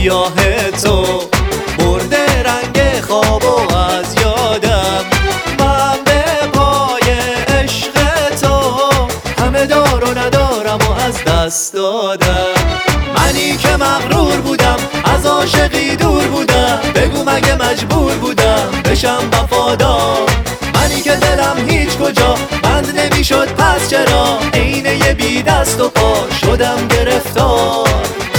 سیاه تو برده رنگ خواب و از یادم. من به پای عشق تو همه دار و ندارم و از دست دادم. منی که مغرور بودم از عاشقی دور بودم، بگو مگه مجبور بودم بشم وفادار. منی که دلم هیچ کجا بند نمیشد پس چرا عین یه بی دست و پا شدم گرفتار.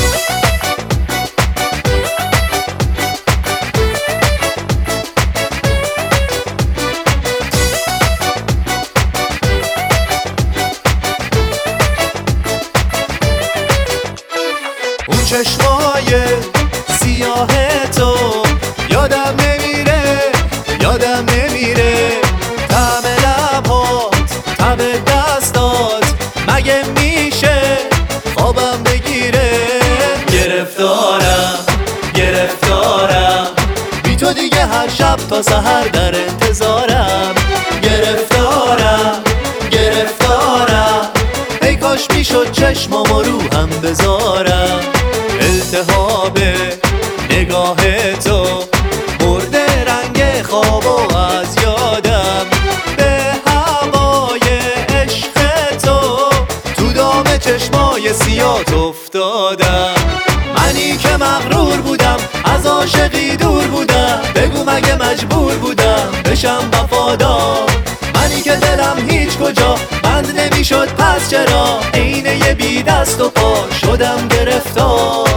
اون چشمای سیاه تو یادم نمیره، یادم نمیره. طعم لبات، طعم دستات، مگه میشه خوابم بگیره؟ گرفتارم، گرفتارم، بی تو دیگه هر شب تا سحر در انتظارم. گرفتارم، گرفتارم، ای کاش میشد چشمامو رو هم بذارم. التهاب نگاه تو برده رنگ خواب و از یادم. به هوای عشق تو دام چشمای سیاه افتادم. منی که مغرور بودم از عاشقی دور بودم، بگو مگه مجبور بودم بشم وفادار. منی که دلم هیچ کجا بند نمیشد پس چرا عین یه بی دست و پا شدم گرفتار.